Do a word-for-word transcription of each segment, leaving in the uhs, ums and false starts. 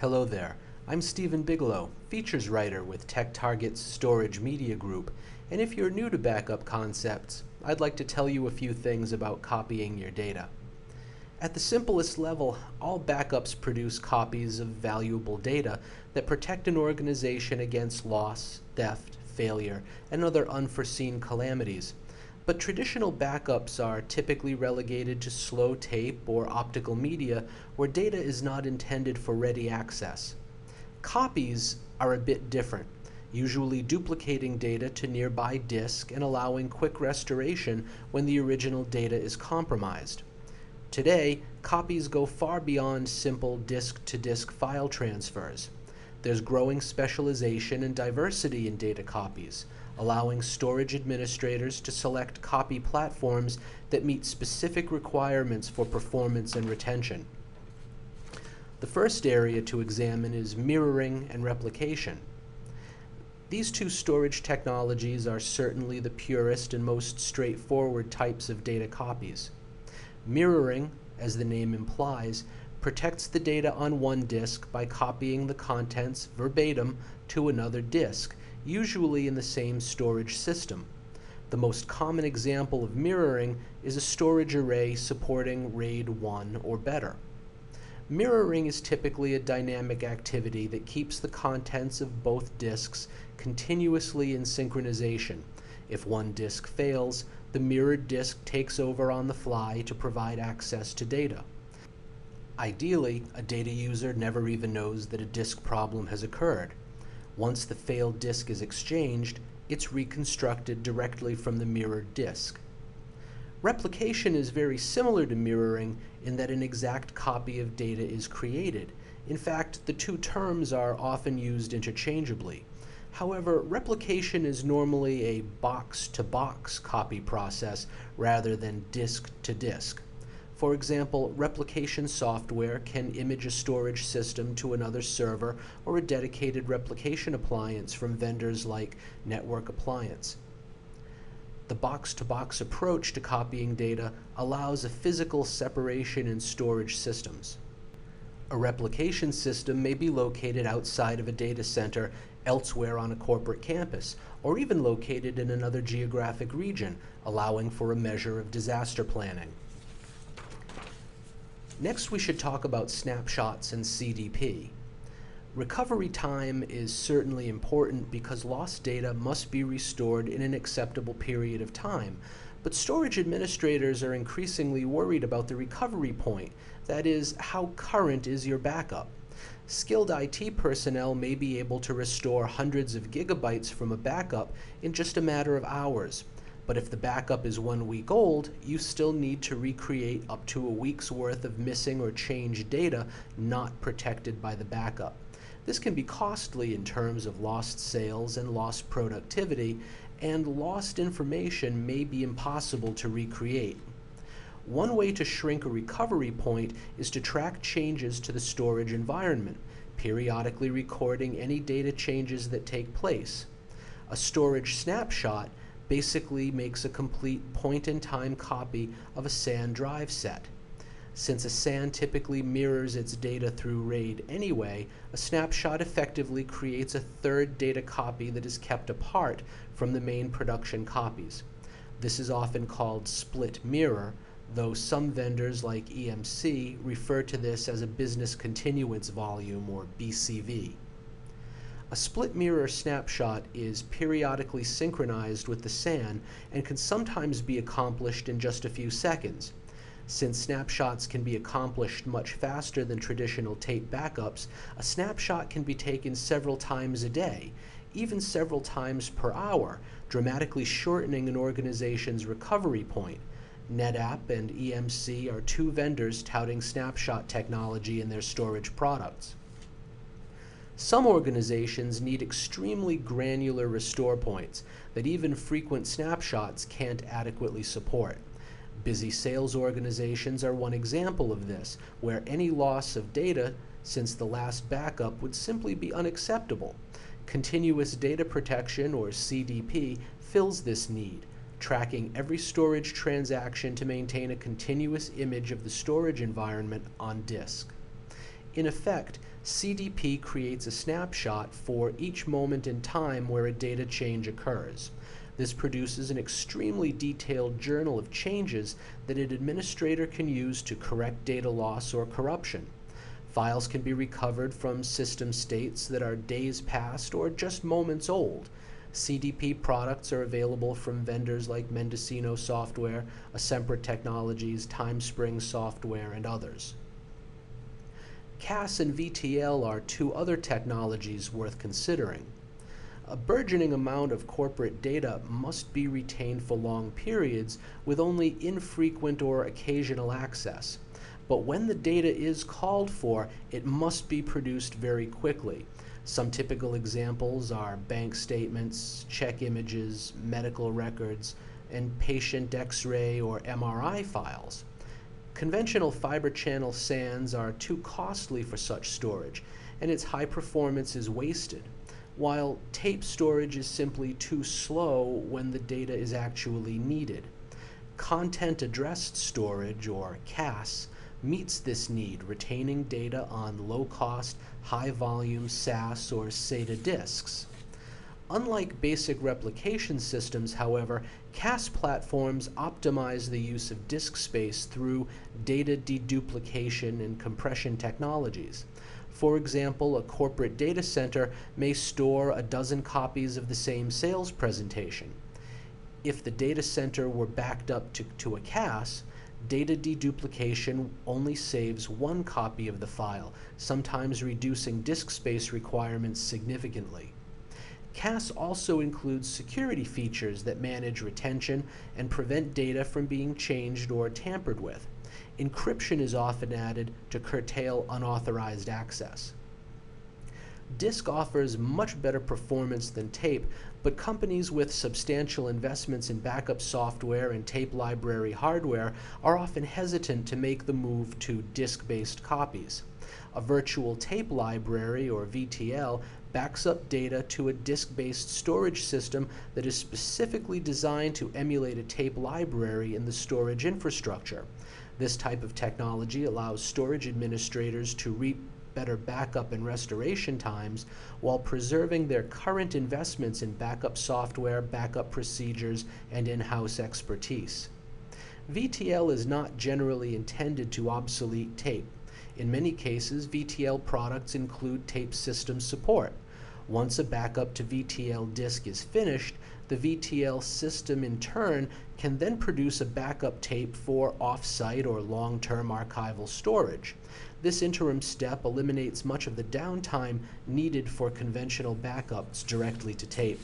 Hello there, I'm Stephen Bigelow, features writer with TechTarget's Storage Media Group, and if you're new to backup concepts, I'd like to tell you a few things about copying your data. At the simplest level, all backups produce copies of valuable data that protect an organization against loss, theft, failure, and other unforeseen calamities. But traditional backups are typically relegated to slow tape or optical media where data is not intended for ready access. Copies are a bit different, usually duplicating data to nearby disk and allowing quick restoration when the original data is compromised. Today, copies go far beyond simple disk-to-disk file transfers. There's growing specialization and diversity in data copies, allowing storage administrators to select copy platforms that meet specific requirements for performance and retention. The first area to examine is mirroring and replication. These two storage technologies are certainly the purest and most straightforward types of data copies. Mirroring, as the name implies, protects the data on one disk by copying the contents verbatim to another disk, usually in the same storage system. The most common example of mirroring is a storage array supporting RAID one or better. Mirroring is typically a dynamic activity that keeps the contents of both disks continuously in synchronization. If one disk fails, the mirrored disk takes over on the fly to provide access to data. Ideally, a data user never even knows that a disk problem has occurred. Once the failed disk is exchanged, it's reconstructed directly from the mirrored disk. Replication is very similar to mirroring in that an exact copy of data is created. In fact, the two terms are often used interchangeably. However, replication is normally a box-to-box copy process rather than disk-to-disk. For example, replication software can image a storage system to another server or a dedicated replication appliance from vendors like Network Appliance. The box-to-box approach to copying data allows a physical separation in storage systems. A replication system may be located outside of a data center elsewhere on a corporate campus, or even located in another geographic region, allowing for a measure of disaster planning. Next, we should talk about snapshots and C D P. Recovery time is certainly important because lost data must be restored in an acceptable period of time, but storage administrators are increasingly worried about the recovery point, that is, how current is your backup. Skilled I T personnel may be able to restore hundreds of gigabytes from a backup in just a matter of hours. But if the backup is one week old, you still need to recreate up to a week's worth of missing or changed data not protected by the backup. This can be costly in terms of lost sales and lost productivity, and lost information may be impossible to recreate. One way to shrink a recovery point is to track changes to the storage environment, periodically recording any data changes that take place. A storage snapshot basically makes a complete point-in-time copy of a S A N drive set. Since a S A N typically mirrors its data through RAID anyway, a snapshot effectively creates a third data copy that is kept apart from the main production copies. This is often called split mirror, though some vendors like E M C refer to this as a business continuance volume, or B C V. A split mirror snapshot is periodically synchronized with the S A N and can sometimes be accomplished in just a few seconds. Since snapshots can be accomplished much faster than traditional tape backups, a snapshot can be taken several times a day, even several times per hour, dramatically shortening an organization's recovery point. NetApp and E M C are two vendors touting snapshot technology in their storage products. Some organizations need extremely granular restore points that even frequent snapshots can't adequately support. Busy sales organizations are one example of this, where any loss of data since the last backup would simply be unacceptable. Continuous data protection, or C D P, fills this need, tracking every storage transaction to maintain a continuous image of the storage environment on disk. In effect, C D P creates a snapshot for each moment in time where a data change occurs. This produces an extremely detailed journal of changes that an administrator can use to correct data loss or corruption. Files can be recovered from system states that are days past or just moments old. C D P products are available from vendors like Mendocino Software, Asempra Technologies, TimeSpring Software, and others. C A S and V T L are two other technologies worth considering. A burgeoning amount of corporate data must be retained for long periods with only infrequent or occasional access. But when the data is called for, it must be produced very quickly. Some typical examples are bank statements, check images, medical records, and patient X-ray or M R I files. Conventional fiber channel S A Ns are too costly for such storage, and its high performance is wasted, while tape storage is simply too slow when the data is actually needed. Content-addressed storage, or C A S, meets this need, retaining data on low-cost, high-volume S A S or SATA disks. Unlike basic replication systems, however, C A S platforms optimize the use of disk space through data deduplication and compression technologies. For example, a corporate data center may store a dozen copies of the same sales presentation. If the data center were backed up to, to a C A S, data deduplication only saves one copy of the file, sometimes reducing disk space requirements significantly. C A S also includes security features that manage retention and prevent data from being changed or tampered with. Encryption is often added to curtail unauthorized access. Disk offers much better performance than tape, but companies with substantial investments in backup software and tape library hardware are often hesitant to make the move to disk-based copies. A virtual tape library, or V T L, backs up data to a disk-based storage system that is specifically designed to emulate a tape library in the storage infrastructure. This type of technology allows storage administrators to reap better backup and restoration times while preserving their current investments in backup software, backup procedures, and in-house expertise. V T L is not generally intended to obsolete tape. In many cases, V T L products include tape system support. Once a backup to V T L disk is finished, the V T L system in turn can then produce a backup tape for off-site or long-term archival storage. This interim step eliminates much of the downtime needed for conventional backups directly to tape.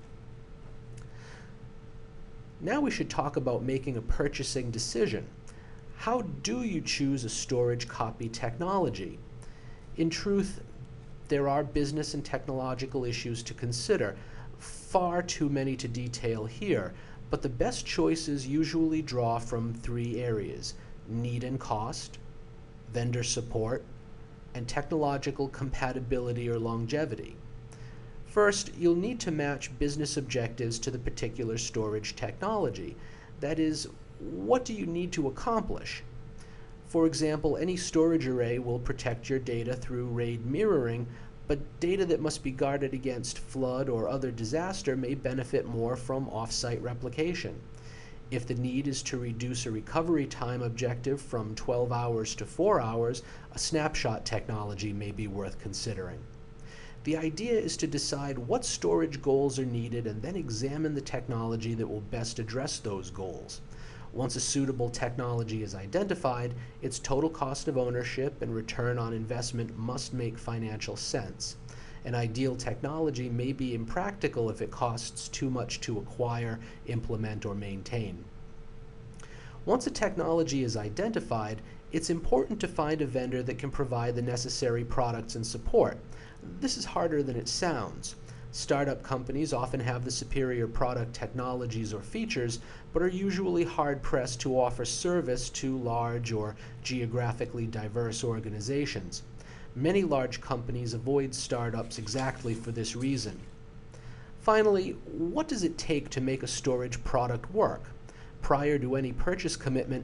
Now we should talk about making a purchasing decision. How do you choose a storage copy technology? In truth, there are business and technological issues to consider, far too many to detail here, but the best choices usually draw from three areas: need and cost, vendor support, and technological compatibility or longevity. First, you'll need to match business objectives to the particular storage technology. That is, what do you need to accomplish? For example, any storage array will protect your data through RAID mirroring, but data that must be guarded against flood or other disaster may benefit more from off-site replication. If the need is to reduce a recovery time objective from twelve hours to four hours, a snapshot technology may be worth considering. The idea is to decide what storage goals are needed and then examine the technology that will best address those goals. Once a suitable technology is identified, its total cost of ownership and return on investment must make financial sense. An ideal technology may be impractical if it costs too much to acquire, implement, or maintain. Once a technology is identified, it's important to find a vendor that can provide the necessary products and support. This is harder than it sounds. Startup companies often have the superior product technologies or features, but are usually hard-pressed to offer service to large or geographically diverse organizations. Many large companies avoid startups exactly for this reason. Finally, what does it take to make a storage product work? Prior to any purchase commitment,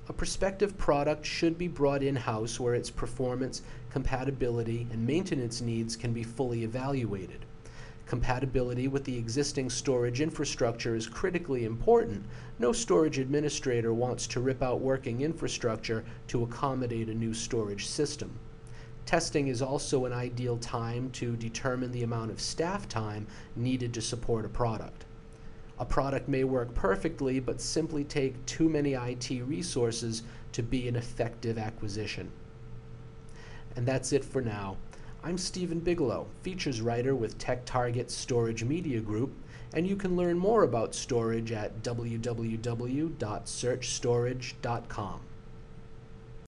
A prospective product should be brought in-house where its performance, compatibility, and maintenance needs can be fully evaluated. Compatibility with the existing storage infrastructure is critically important. No storage administrator wants to rip out working infrastructure to accommodate a new storage system. Testing is also an ideal time to determine the amount of staff time needed to support a product. A product may work perfectly, but simply take too many I T resources to be an effective acquisition. And that's it for now. I'm Stephen Bigelow, features writer with TechTarget Storage Media Group, and you can learn more about storage at w w w dot search storage dot com.